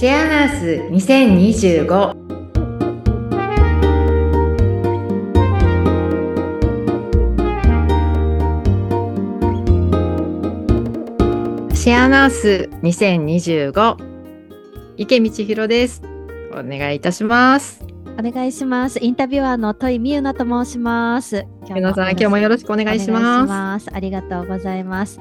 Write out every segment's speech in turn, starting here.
シェアナース2025。シェアナース2025、池道弘です。お願いいたします。 お願いします。インタビュアーの戸井美優奈と申します。今日皆さん、今もよろしく日もよろしくお願いしお願いします。 ます。ありがとうございます。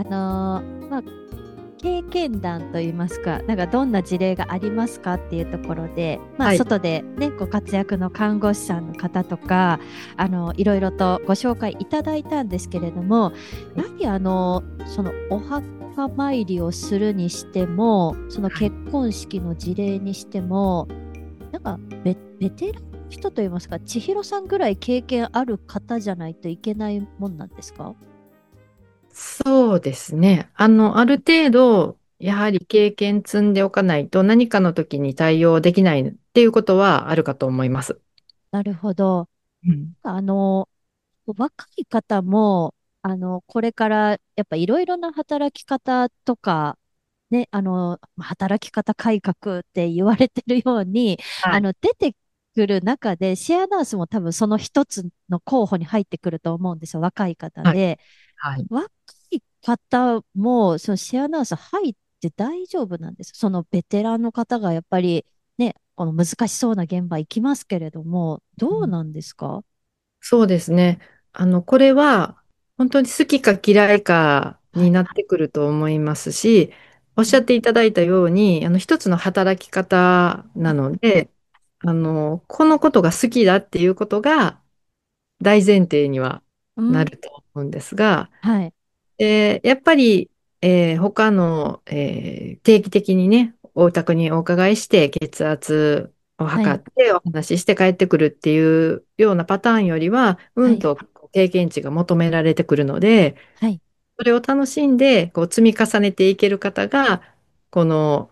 経験談といいますか、なんかどんな事例がありますかっていうところで、 はい。 外でね、ご活躍の看護師さんの方とか、いろいろとご紹介いただいたんですけれども、やはりそのお墓参りをするにしても、そのはい。 結婚式の事例にしても、なんかベテランの人といいますか、千尋さんぐらい経験ある方じゃないといけないもんなんですか？ そうですね。ある程度、やはり経験積んでおかないと何かの時に対応できないっていうことはあるかと思います。 なるほど。 うん。 あの、若い方も、これからやっぱいろいろな働き方とか、ね、働き方改革って言われてるように、 はい。 出てくる中で、シェアナースも多分その一つの候補に入ってくると思うんですよ。若い方はい。 で。 はい。 若い方も、そのシェアナース入って大丈夫なんです。そのベテランの方がやっぱりね、この難しそうな現場行きますけれども、どうなんですか？ そうですね。これは、本当に好きか嫌いかはい。 になってくると思いますし、おっしゃっていただいたように、一つの働き方なので、このことが好きだっていうことが大前提にはうん。 なると思うんですが、 はい。 やっぱり、他の、定期的にね、お宅にお伺いして血圧をはい。 測ってお話しして帰ってくるっていうようなパターンよりは、 はい。 と経験値が求められてくるので、 はい。 それを楽しんでこう積み重ねていける方が、この、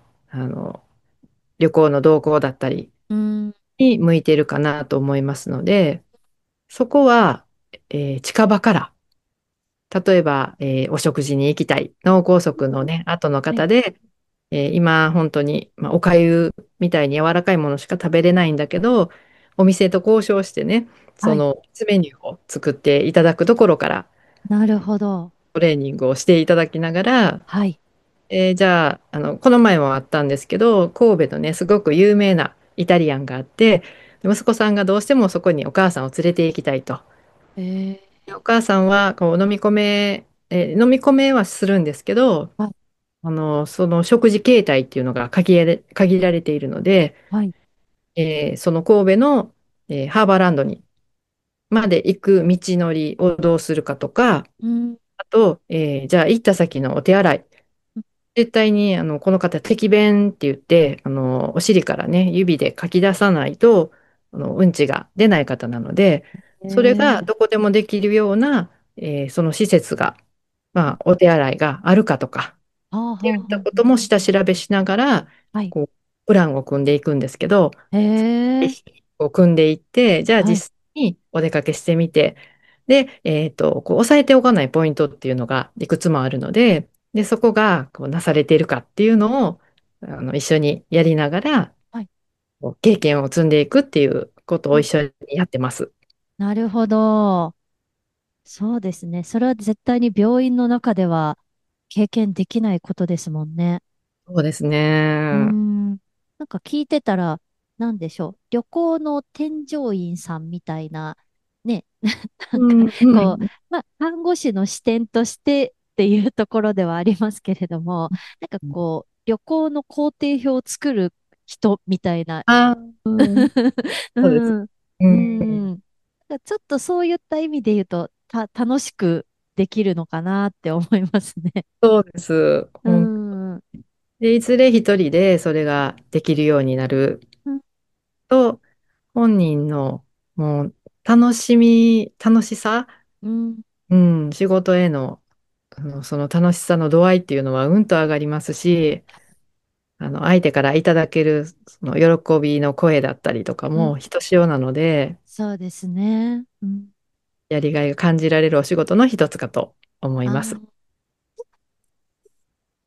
旅行の動向だったりうん。 に向いているかなと思いますので、そこは、近場から、例えば、お食事に行きたい。脳梗塞のね、後のはい。 方で、今、本当に、お粥みたいに柔らかいものしか食べれないんだけど、お店と交渉してね、そはい。 の、メニューを作っていただくところから、 なるほど。 トレーニングをしていただきながら、 はい。 じゃあ、この前もあったんですけど、神戸のね、すごく有名なイタリアンがあって、息子さんがどうしてもそこにお母さんを連れて行きたいと。 えー、 でお母さんはこう飲み込めはするんですけど、 はい。 その食事形態っていうのが限られているので、 はい。 その神戸の、ハーバーランドにまで行く道のりをどうするかとか、 うん。 あと、じゃあ行った先のお手洗い。絶対にこの方、摘便って言って、お尻からね、指でかき出さないと、うんちが出ない方なので、 えそれがー、 どこでもできるような、その施設が、お手洗いがあるかとか、 はあ、はあ、 っていったはことも下調べしながら、 あ。はい。 こう、プランを組んでいくんですけど、 えー、 こう組んでいって、じゃあはい。 実際にお出かけしてみて、で、こう押さえておかないポイントっていうのがいくつもあるので、で、そこがこうなされているかっていうのを、一緒にやりながら、 はい。 こう経験を積んでいくっていうことうん。 を一緒にやってます。 なるほど。そうですね。それは絶対に病院の中では経験できないことですもんね。 そうですうーね。 ん。なんか聞いてたら、なんでしょう。旅行の添乗員さんみたいな、ね、なんか、 うん、うこう、 ん。 看護師の視点としてっていうところではありますけれども、なんかこう、旅行の工程表を作る人みたいな、 ああ、うん、そうです。 うん、 ううん、 ん。ちょっとそういった意味で言うと、楽しくできるのかなって思いますね。 そうです。 う本ん。 で、いずれ一人でそれができるようになるうん。 と、本人のもう楽しさ、 うん。 うん、仕事への、その楽しさの度合いっていうのはうんと上がりますし、相手からいただけるその喜びの声だったりとかうん。 もひとしおなので、 そうですね。うん。 やりがいが感じられるお仕事の一つかと思います。 あー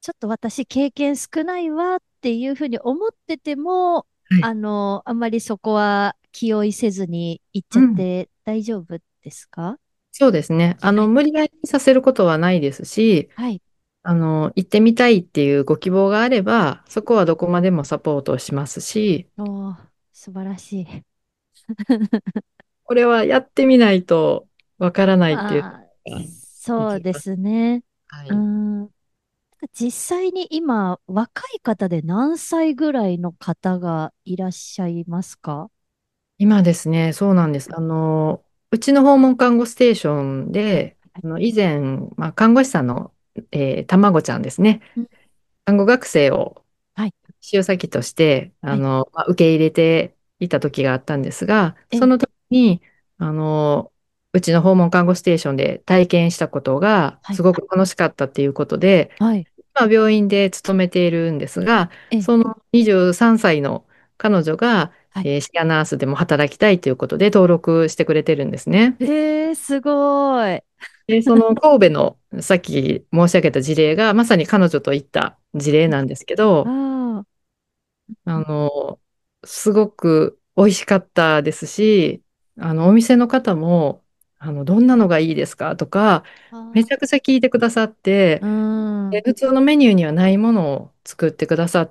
ちょっと私経験少ないわっていうふうに思ってても、 はい。 あんまりそこは気負いせずに行っちゃっうん。 て大丈夫ですか？ そうですね。 はい。 無理やりさせることはないですし、 はい。 行ってみたいっていうご希望があれば、そこはどこまでもサポートをしますし、 おー、素晴らしい。 これはやってみないとわからないっていうああ、 のがいそうできます。 すね。うーはい。 ん。実際に今、若い方で何歳ぐらいの方がいらっしゃいますか？ 今ですね、そうなんです。うちの訪問看護ステーションはい。 で、 はい。 以前、看護師さんの、卵ちゃんですね、 うん。 看護学生をはい。 塩先として、 はい。 受け入れていた時があったんですが、 ええ。 その時に、あの、うちの訪問看護ステーションで体験したことがはい。 すごく楽しかったっていうことで、 はい。 病院で勤めているんですが、 ええ。 その23歳の彼女が、 はい。 シェアナースでも働きたいということで登録してくれてるんですね。 すごい。 で、その神戸のさっき申し上げた事例がまさに彼女といった事例なんですけど、 ああ。 あの、すごく美味しかったですし、お店の方も、どんなのがいいですかとか、めちゃくちゃ聞いてくださって、 うで、 ん。 普通のメニューにはないものを作ってくださって、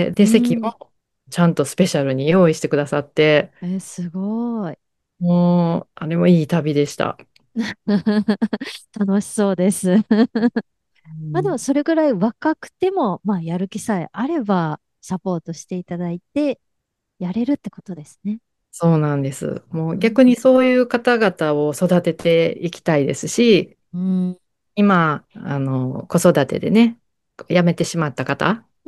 で、席うん。 もちゃんとスペシャルに用意してくださって、 すごい。 もう、あれもいい旅でした。 楽しそうです。まあでもうん、 それぐらい若くても、まあやる気さえあればサポートしていただいてやれるってことですね。 そうなんです。もううん。 逆にそういう方々を育てていきたいですし、 うん。 今、子育てでね、辞めてしまった方、 うん。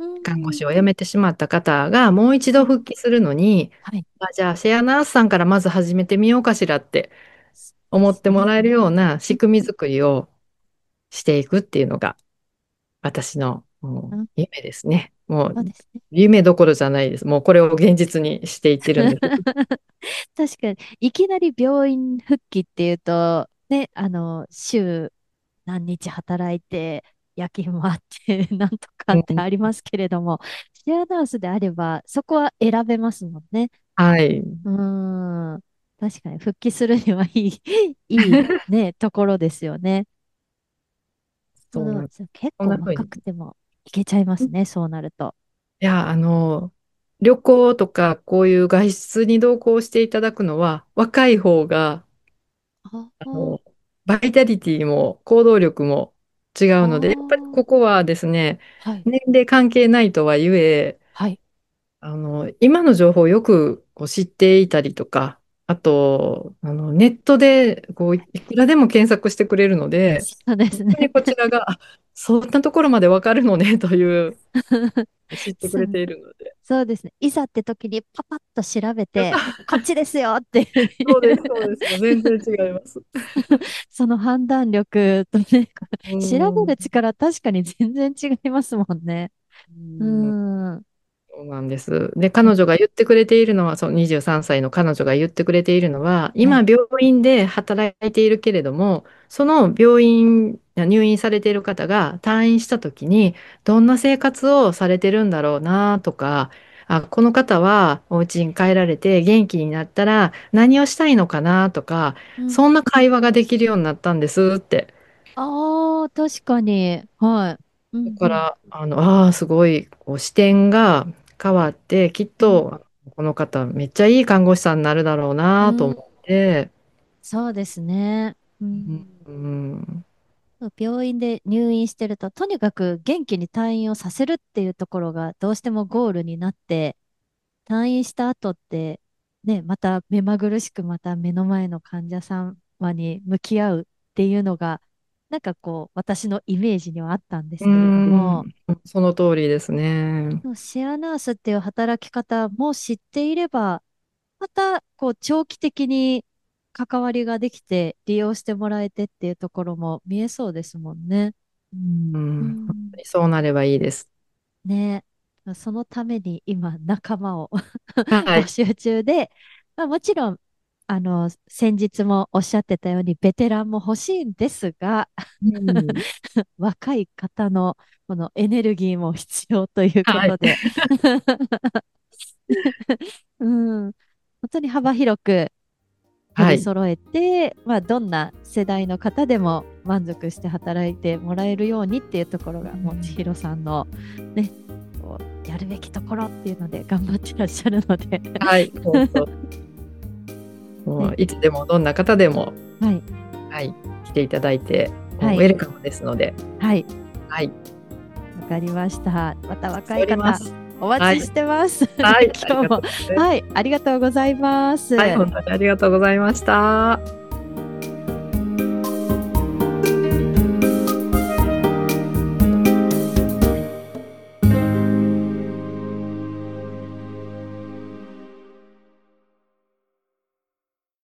看護師を辞めてしまった方がもう一度はい。 復帰するのに、 はい。 じゃあシェアナースさんからまず始めてみようかしらってそうで思ってもすね。 らえるようなうん。 仕組み作りをしていくっていうのが私のもううん。 夢ですね。もうそうですね。 夢どころじゃないです。もうこれを現実にしていってるんです。 確かに、いきなり病院復帰っていうと、ね、週何日働いて、夜勤もあって、なんとかってうん、 ありますけれども、シェアハウスであれば、そこは選べますもんね。 はい。 うーん。確かに、復帰するにはいい、いいね、ところですよね。うん、 そうなんです。 結構若こんな風に。 くてもいけちゃいますね、そうなると。 いや、旅行とかこういう外出に同行していただくのは若い方が、 ああの、 あ、 バイタリティも行動力も違あうので、やっぱりあ、 ここはですね、 はい、 年齢関係ないとはいえ、 はい。 今の情報をよくこう知っていたりとか、あと、ネットでこういくらでも検索してくれるので、 そうですね。 本当にこちらが、そんなところまでわかるのねという、知ってくれてそう、 いるので。 そうですね。いざって時にパパッと調べて、こっちですよっていうそうです、そうです。もう全然違います。 その判断力とね、 う調べん。 る力確かに全然違いますもんね。 ううん、 ん。 そうなんです。で、彼女が言ってくれているのは、その23歳の彼女が言ってくれているのは、今、 はい。 病院で働いているけれども、その病院、入院されている方が退院した時に、どんな生活をされてるんだろうなとか、この方はお家に帰られて元気になったら何をしたいのかなとか、 うん。 そんな会話ができるようになったんですって。 ああ、確かに。はい。うん、うん。 だから、すごい、こう視点が変わって、きっうん、 と、この方、めっちゃいい看護師さんになるだろうなとうん。 思って、 そうですね。ううん、 ん。 うん、 病院で入院してると、とにかく元気に退院をさせるっていうところがどうしてもゴールになって、退院した後って、ね、また目まぐるしくまた目の前の患者様に向き合うっていうのが、なんかこう、私のイメージにはあったんですうけれども、 ん、その通りですね。 シェアナースっていう働き方も知っていれば、また、こう、長期的に関わりができて、利用してもらえてっていうところも見えそうですもんね。 うん、本当うん。 にそうなればいいです。 ね。そのために今、仲間をはい。 募集中で、まあ、もちろん、 先日もおっしゃってたように、ベテランも欲しいんですが、 うん。 若い方のこのエネルギーも必要というこはい。 とで、うん、本当に幅広く取はい。 り揃えて、まあ、どんな世代の方でも満足して働いてもらえるようにっていうところが、もう千尋さんのね、こうやるべきところっていうので頑張ってらっしゃるので、 はい。本当、もね、 ういつでもどんな方でも、 はい、 はい、来ていただいて、もうはい、 ウェルカムですので、 はい、 はい、 わかりました。また若しておい方、 ります。 お待はい。 ちしてます。 はい。あり今日も、 がとうございます。 はい、ありがとうございます。 はい。本当にありがとうございました。